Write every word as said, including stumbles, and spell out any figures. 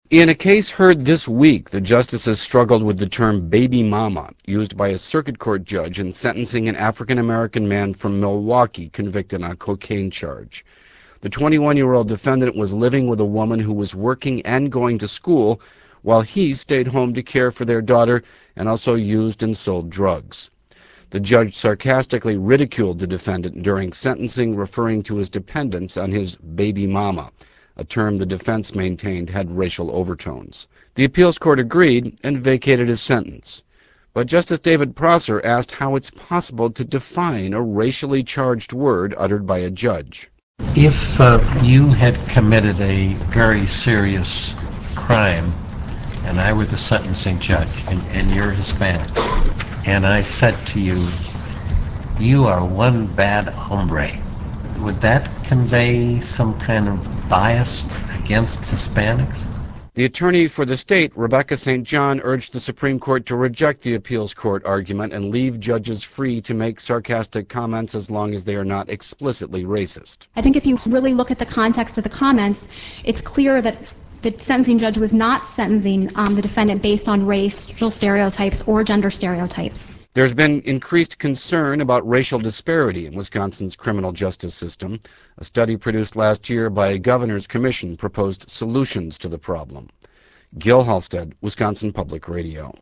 In a case heard this week, the justices struggled with the term baby mama, used by a circuit court judge in sentencing an African-American man from Milwaukee convicted on a cocaine charge. The twenty-one-year-old defendant was living with a woman who was working and going to school, while he stayed home to care for their daughter and also used and sold drugs. The judge sarcastically ridiculed the defendant during sentencing, referring to his dependence on his baby mama, a term the defense maintained had racial overtones. The appeals court agreed and vacated his sentence. But Justice David Prosser asked how it's possible to define a racially charged word uttered by a judge. If uh, you had committed a very serious crime, and I were the sentencing judge, and, and you're Hispanic, and I said to you, you are one bad hombre, would that convey some kind of bias against Hispanics? The attorney for the state, Rebecca Saint John, urged the Supreme Court to reject the appeals court argument and leave judges free to make sarcastic comments as long as they are not explicitly racist. I think if you really look at the context of the comments, it's clear that the sentencing judge was not sentencing um, the defendant based on racial stereotypes or gender stereotypes. There's been increased concern about racial disparity in Wisconsin's criminal justice system. A study produced last year by a governor's commission proposed solutions to the problem. Gil Halstead, Wisconsin Public Radio.